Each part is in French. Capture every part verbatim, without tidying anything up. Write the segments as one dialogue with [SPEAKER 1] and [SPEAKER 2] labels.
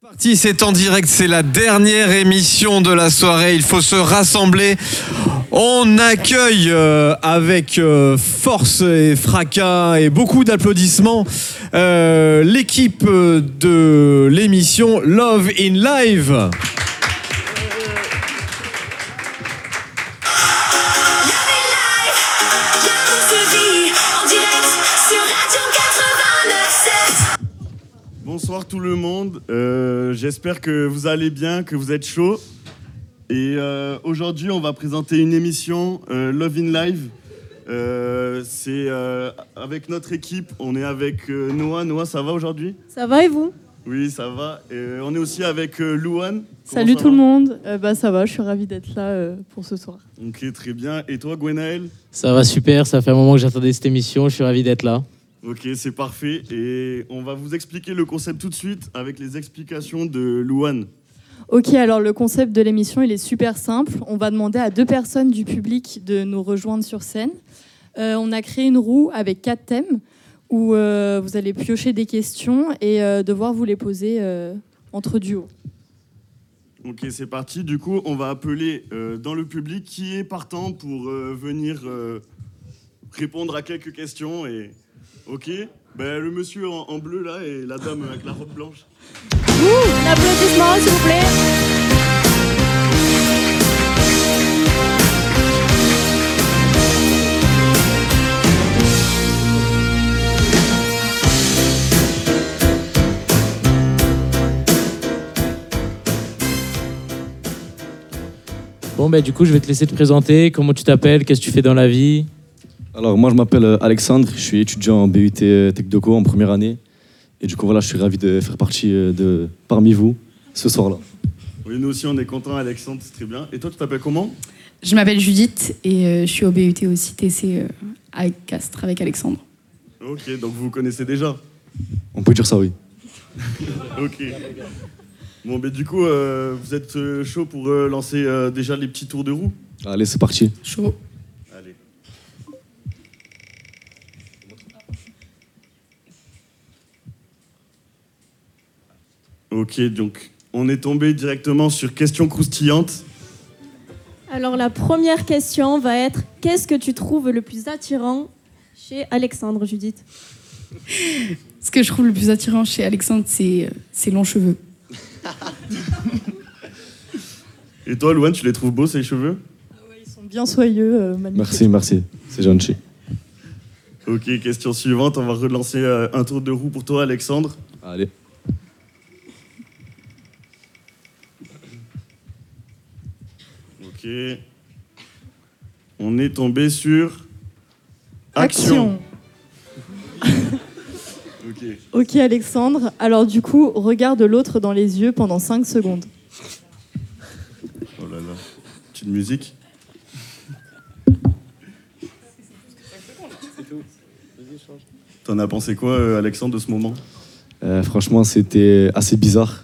[SPEAKER 1] Parti, c'est en direct, c'est la dernière émission de la soirée, il faut se rassembler. On accueille euh, avec euh, force et fracas et beaucoup d'applaudissements euh, l'équipe de l'émission Love in Live.
[SPEAKER 2] Bonsoir tout le monde, euh, j'espère que vous allez bien, que vous êtes chaud. Et euh, aujourd'hui on va présenter une émission euh, Love in Live. Euh, c'est euh, avec notre équipe, on est avec euh, Noah. Noah, ça va aujourd'hui?
[SPEAKER 3] Ça va et vous?
[SPEAKER 2] Oui, ça va. Et euh, on est aussi avec euh, Louane.
[SPEAKER 3] Salut tout le monde, euh, bah, ça va, je suis ravie d'être là euh, pour ce soir.
[SPEAKER 2] Ok, très bien. Et toi, Gwenaël?
[SPEAKER 4] Ça va super, ça fait un moment que j'attendais cette émission, je suis ravi d'être là.
[SPEAKER 2] Ok, c'est parfait. Et on va vous expliquer le concept tout de suite avec les explications de Louane.
[SPEAKER 3] Ok, alors le concept de l'émission, il est super simple. On va demander à deux personnes du public de nous rejoindre sur scène. Euh, on a créé une roue avec quatre thèmes où euh, vous allez piocher des questions et euh, devoir vous les poser euh, entre duos.
[SPEAKER 2] Ok, c'est parti. Du coup, on va appeler euh, dans le public qui est partant pour euh, venir euh, répondre à quelques questions. Et... Ok, ben, le monsieur en, en bleu là et la dame avec la robe blanche.
[SPEAKER 3] Ouh, un applaudissement s'il vous plaît.
[SPEAKER 4] Bon bah du coup je vais te laisser te présenter, comment tu t'appelles, qu'est-ce que tu fais dans la vie?
[SPEAKER 5] Alors moi je m'appelle Alexandre, je suis étudiant en B U T Techdoco en première année. Et du coup voilà, je suis ravi de faire partie de parmi vous ce soir-là.
[SPEAKER 2] Oui, nous aussi on est contents, Alexandre, c'est très bien. Et toi tu t'appelles comment?
[SPEAKER 6] Je m'appelle Judith et euh, je suis au B U T aussi T C euh, à Castres avec Alexandre.
[SPEAKER 2] Ok, donc vous vous connaissez déjà?
[SPEAKER 5] On peut dire ça, oui.
[SPEAKER 2] Ok. Bon, mais du coup, euh, vous êtes euh, chaud pour euh, lancer euh, déjà les petits tours de roue?
[SPEAKER 5] Allez, c'est parti.
[SPEAKER 6] Chaud.
[SPEAKER 2] Allez. Ok, donc on est tombé directement sur questions croustillantes.
[SPEAKER 7] Alors la première question va être qu'est-ce que tu trouves le plus attirant chez Alexandre, Judith?
[SPEAKER 6] Ce que je trouve le plus attirant chez Alexandre, c'est euh, ses longs cheveux.
[SPEAKER 2] Et toi, Louane, tu les trouves beaux, ces cheveux?
[SPEAKER 3] Ah ouais, ils sont bien soyeux, euh, magnifiques.
[SPEAKER 5] Merci, merci. C'est gentil.
[SPEAKER 2] Ok, question suivante. On va relancer euh, un tour de roue pour toi, Alexandre.
[SPEAKER 5] Allez.
[SPEAKER 2] Ok. On est tombé sur... Action.
[SPEAKER 3] Action.
[SPEAKER 2] Ok.
[SPEAKER 3] Ok Alexandre, alors du coup, regarde l'autre dans les yeux pendant cinq secondes.
[SPEAKER 2] Oh là là. Petite musique. T'en as pensé quoi, euh, Alexandre, de ce moment?
[SPEAKER 5] Euh, franchement, c'était assez bizarre.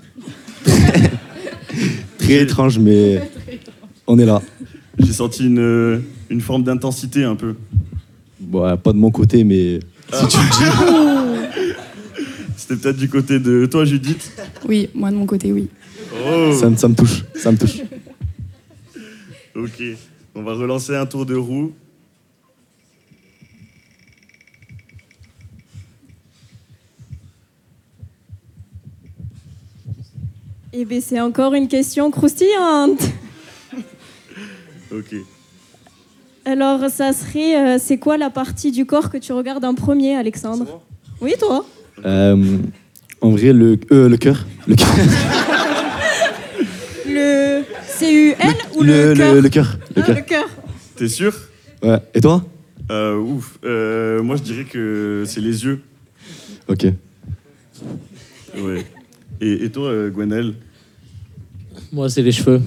[SPEAKER 5] Très étrange, mais on est là.
[SPEAKER 2] J'ai senti une, une forme d'intensité un peu.
[SPEAKER 5] Bon, pas de mon côté, mais si tu le dis.
[SPEAKER 2] C'était peut-être du côté de toi, Judith?
[SPEAKER 6] Oui, moi de mon côté, oui.
[SPEAKER 2] Oh.
[SPEAKER 5] Ça, me- ça me touche, ça me touche.
[SPEAKER 2] Ok, on va relancer un tour de roue.
[SPEAKER 7] Eh bien, c'est encore une question croustillante.
[SPEAKER 2] Ok.
[SPEAKER 7] Alors, ça serait, euh, c'est quoi la partie du corps que tu regardes en premier, Alexandre? Oui, toi.
[SPEAKER 5] Euh, en vrai, le, euh, le cœur. Le cœur.
[SPEAKER 7] Le C U N ou
[SPEAKER 5] Le-
[SPEAKER 7] le cœur?
[SPEAKER 5] le- le cœur, le
[SPEAKER 7] Ah,
[SPEAKER 5] cœur.
[SPEAKER 7] le cœur.
[SPEAKER 2] T'es sûr?
[SPEAKER 5] Ouais. Et toi?
[SPEAKER 2] Euh, ouf. Euh, moi, je dirais que c'est les yeux.
[SPEAKER 5] Ok.
[SPEAKER 2] Ouais. Et, et toi, euh, Gwenaël?
[SPEAKER 4] Moi c'est les cheveux.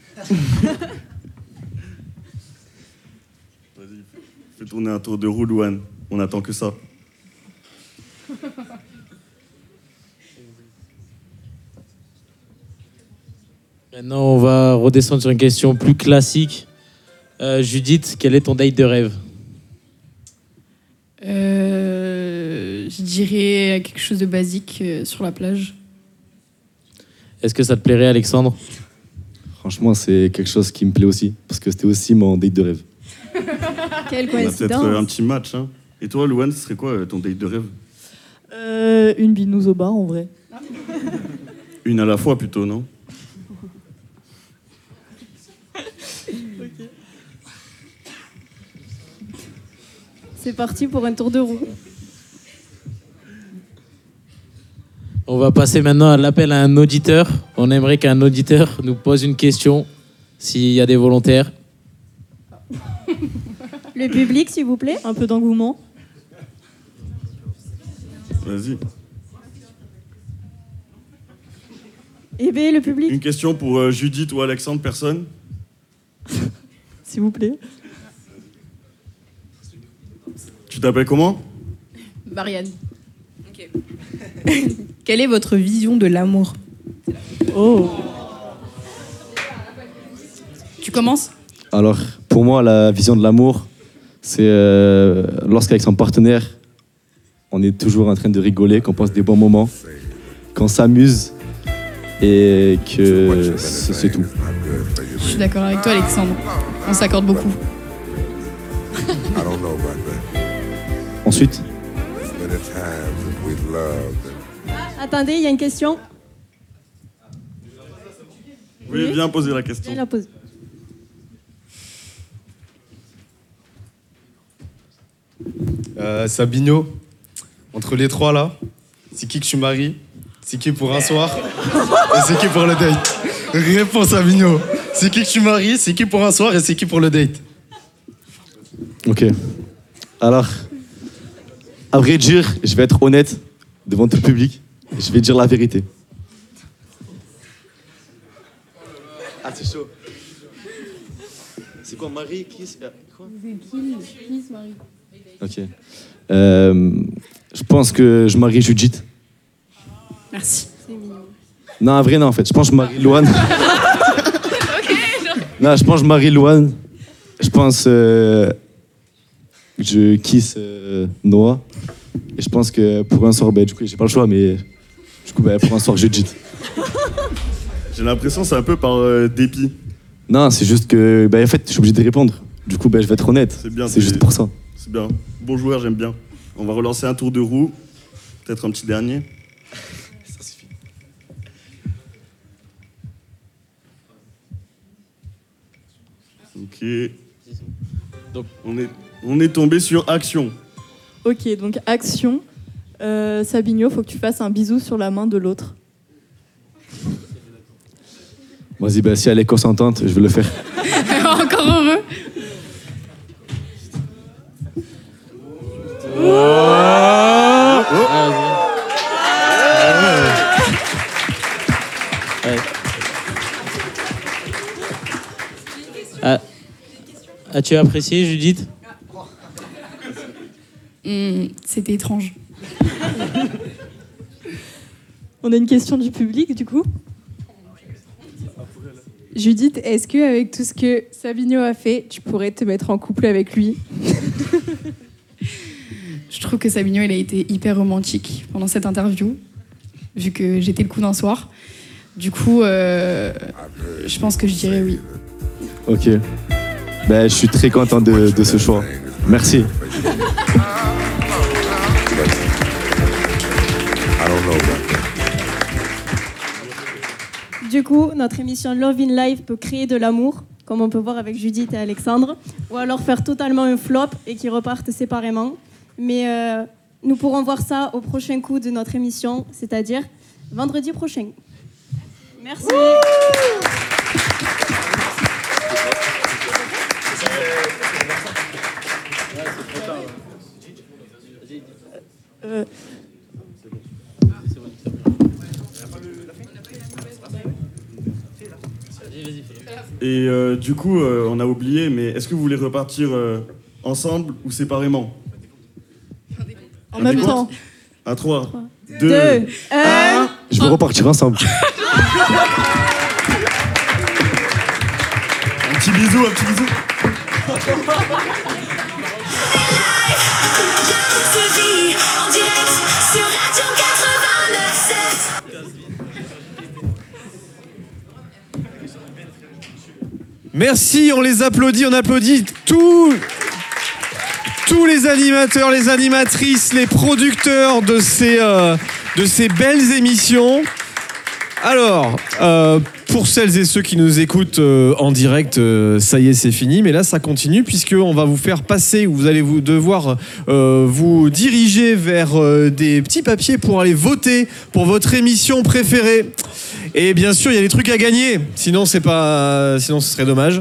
[SPEAKER 2] Vas-y, fais tourner un tour de roue, Louane. On attend que ça.
[SPEAKER 4] Maintenant on va redescendre sur une question plus classique. Euh, Judith, quel est ton date de rêve?
[SPEAKER 6] Euh, je dirais quelque chose de basique euh, sur la plage.
[SPEAKER 4] Est-ce que ça te plairait, Alexandre?
[SPEAKER 5] Franchement, c'est quelque chose qui me plaît aussi, parce que c'était aussi mon date de rêve.
[SPEAKER 7] Quelle
[SPEAKER 2] On a peut-être euh, un
[SPEAKER 7] coïncidence.
[SPEAKER 2] petit match. Hein. Et toi, Louane, ce serait quoi euh, ton date de rêve?
[SPEAKER 3] Euh, une binouse au bar, en vrai.
[SPEAKER 2] Une à la fois plutôt, non?
[SPEAKER 7] C'est parti pour un tour de roue.
[SPEAKER 4] On va passer maintenant à l'appel à un auditeur. On aimerait qu'un auditeur nous pose une question, s'il y a des volontaires.
[SPEAKER 7] Le public, s'il vous plaît.
[SPEAKER 3] Un peu d'engouement.
[SPEAKER 2] Vas-y.
[SPEAKER 7] Eh bien, le public.
[SPEAKER 2] Une question pour euh, Judith ou Alexandre, personne?
[SPEAKER 3] S'il vous plaît.
[SPEAKER 2] Tu t'appelles comment?
[SPEAKER 6] Marianne. Ok. Quelle est votre vision de l'amour?
[SPEAKER 3] Oh.
[SPEAKER 6] Tu commences?
[SPEAKER 5] Alors, pour moi, la vision de l'amour, c'est euh, lorsqu'avec son partenaire, on est toujours en train de rigoler, qu'on passe des bons moments, qu'on s'amuse et que c'est c'est tout.
[SPEAKER 6] Je suis d'accord avec toi, Alexandre. On s'accorde beaucoup.
[SPEAKER 5] Ensuite,
[SPEAKER 7] Attendez, il y a une question.
[SPEAKER 2] Vous pouvez bien poser la question.
[SPEAKER 7] Viens la poser.
[SPEAKER 8] Euh, Sabino, entre les trois là, c'est qui que tu maries? C'est qui pour un soir? Et c'est qui pour le date? Réponds Sabino. C'est qui que tu maries? C'est qui pour un soir? Et c'est qui pour le date?
[SPEAKER 5] ok. Alors, à vrai dire, je vais être honnête devant tout le public. Je vais dire la vérité. Ah, c'est chaud. C'est quoi, Marie? Qui quoi? Ok. Euh, je pense que je marie Judith.
[SPEAKER 6] Merci.
[SPEAKER 5] Non, en vrai, non, en fait. Je pense que je marie Louane. Non, je pense que je marie Louane. Je pense euh, que je kiss euh, Noah. Et je pense que pour un soir, ben, du coup, j'ai pas le choix, mais du coup, ben, pour un soir, Judith.
[SPEAKER 2] J'ai l'impression que c'est un peu par euh, dépit.
[SPEAKER 5] Non, c'est juste que, ben, en fait, je suis obligé de répondre. Du coup, ben, je vais être honnête.
[SPEAKER 2] C'est bien.
[SPEAKER 5] C'est juste pour ça.
[SPEAKER 2] C'est bien. Bon joueur, j'aime bien. On va relancer un tour de roue. Peut-être un petit dernier.
[SPEAKER 5] Ça suffit.
[SPEAKER 2] Ok.
[SPEAKER 4] Donc-
[SPEAKER 2] On est, on est tombé sur action.
[SPEAKER 3] Ok, donc action. Euh, Sabino, faut que tu fasses un bisou sur la main de l'autre.
[SPEAKER 5] Vas-y, ben, si elle est consentante, je vais le faire.
[SPEAKER 6] Encore heureux.
[SPEAKER 4] Ouais. Ah. As-tu apprécié, Judith?
[SPEAKER 6] Hmm, C'était étrange.
[SPEAKER 3] On a une question du public, du coup.
[SPEAKER 9] Judith, est-ce que avec tout ce que Sabino a fait, tu pourrais te mettre en couple avec lui?
[SPEAKER 6] Je trouve que Sabino, il a été hyper romantique pendant cette interview, vu que j'étais le coup d'un soir. Du coup, euh, je pense que je dirais oui.
[SPEAKER 5] Ok. Ben, je suis très content de, de ce choix. Merci.
[SPEAKER 7] Du coup, notre émission Love in Life peut créer de l'amour, comme on peut voir avec Judith et Alexandre, ou alors faire totalement un flop et qu'ils repartent séparément. Mais euh, nous pourrons voir ça au prochain coup de notre émission, c'est-à-dire vendredi prochain. Merci.
[SPEAKER 3] Euh,
[SPEAKER 2] Et euh, du coup, euh, on a oublié, mais est-ce que vous voulez repartir euh, ensemble ou séparément?
[SPEAKER 3] en même
[SPEAKER 2] décompte
[SPEAKER 3] temps.
[SPEAKER 2] À trois,
[SPEAKER 7] Deux,
[SPEAKER 2] deux,
[SPEAKER 7] un.
[SPEAKER 5] Je veux repartir ensemble.
[SPEAKER 2] un petit bisou, un petit bisou.
[SPEAKER 1] Merci, on les applaudit, on applaudit tous, tous les animateurs, les animatrices, les producteurs de ces, euh, de ces belles émissions. Alors, euh, pour celles et ceux qui nous écoutent euh, en direct, euh, ça y est, c'est fini. Mais là, ça continue puisqu'on va vous faire passer, vous allez vous devoir euh, vous diriger vers euh, des petits papiers pour aller voter pour votre émission préférée. Et bien sûr, il y a des trucs à gagner. Sinon, c'est pas, sinon, ce serait dommage.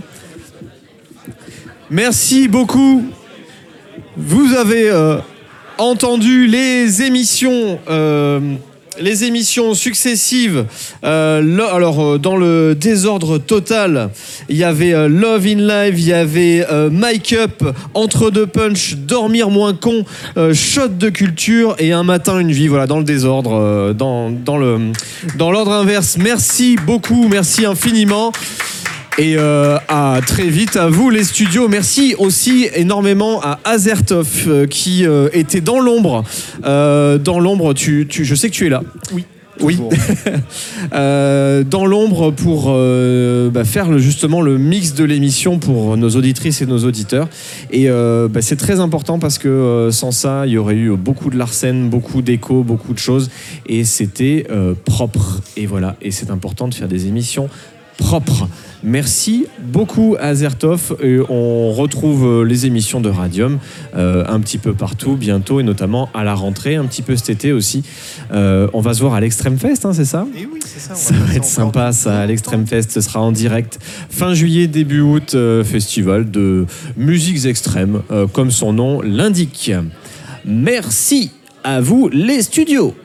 [SPEAKER 1] Merci beaucoup. Vous avez euh, entendu les émissions. Euh, Les émissions successives, euh, lo- alors euh, dans le désordre total, il y avait euh, Love in Live, il y avait euh, Mike Up, Entre deux punch, Dormir moins con, euh, Shot de culture et Un matin une vie. Voilà, dans le désordre, euh, dans, dans, le, dans l'ordre inverse. Merci beaucoup, merci infiniment. Et euh, à très vite à vous les studios. Merci aussi énormément à Azertov euh, qui euh, était dans l'ombre. Euh, dans l'ombre, tu, tu, je sais que tu es là.
[SPEAKER 10] Oui.
[SPEAKER 1] Oui. euh, dans l'ombre pour euh, bah, faire le, justement le mix de l'émission pour nos auditrices et nos auditeurs. Et euh, bah, c'est très important parce que euh, sans ça, il y aurait eu beaucoup de Larsen, beaucoup d'échos, beaucoup de choses. Et c'était euh, propre. Et voilà. Et c'est important de faire des émissions propres. Merci beaucoup Azertov. Et on retrouve les émissions de Radium euh, un petit peu partout bientôt et notamment à la rentrée, un petit peu cet été aussi. Euh, on va se voir à l'Extrême Fest, hein, c'est ça ?
[SPEAKER 10] Et oui, c'est ça.
[SPEAKER 1] Ça va être sympa ça, à l'Extrême Fest, ce sera en direct fin juillet, début août, euh, festival de musiques extrêmes, euh, comme son nom l'indique. Merci à vous les studios.